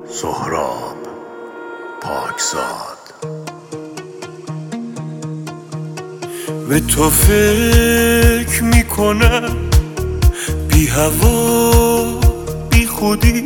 سهراب پاکزاد. به تو فکر میکنم بی هوا بی خودی،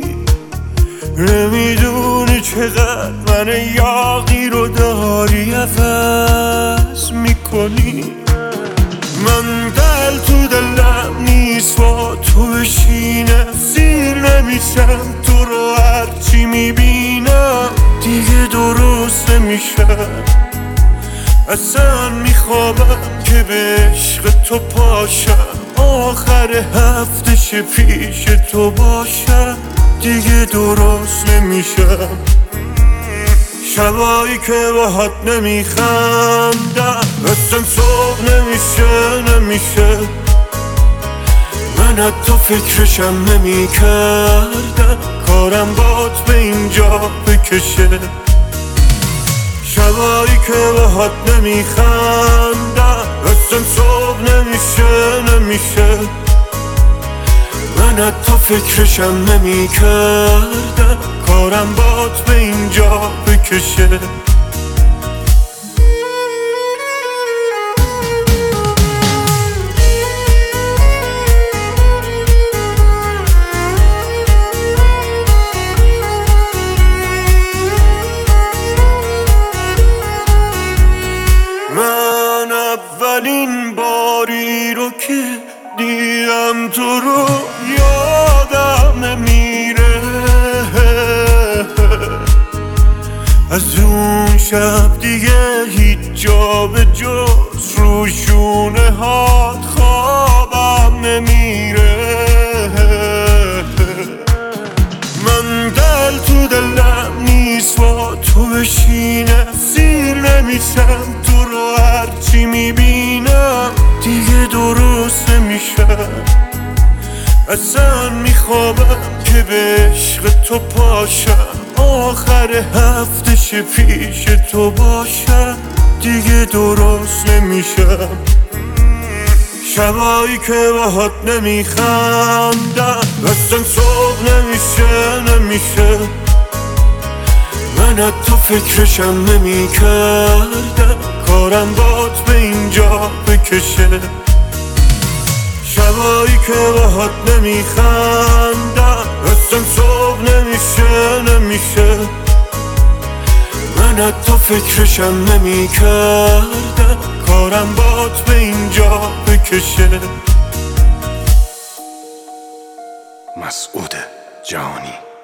نمیدونی چقدر من یاغی رو داری عوض میکنی. من دل تو دلم نیست با تو بشینم، سیر نمیشم تو رو هرچی میبینم دیگه درست نمیشم. اصلا میخوابم که به عشق تو پاشم، آخر هفته پیش تو باشم دیگه درست نمیشم. شبایی که باهات نمیخندم اصلا صبح نمیشه من حتی فکرشم نمیکردم کارم بات به اینجا بکشه. شبایی که باهات نمیخندم اصلا صبح نمیشه من حتی فکرشم نمیکردم کارم بات به اینجا بکشه. من اولین باری رو که دیدم تو رو یادم نمیره، از اون شب دیگه هیچ جا به جز روشونه هات خوابم نمیره. من دل تو دلم نیست با تو بشینم، سیر نمیشم تو رو هرچی میبینم دیگه درست نمیشم. اصلا میخوابم که به عشق تو پاشم، آخر هفته پیش تو باشم دیگه درست نمیشم. شبایی که باهات نمیخندم اصلا صبح نمیشه من حتی فکرشم نمیکردم کارم بات به اینجا بکشه. شبایی که باهات نمیخندم اصلا صبح نمیشه من حتی فکرشم نمیکردم کارم بات به اینجا بکشه. مسعود جهانی.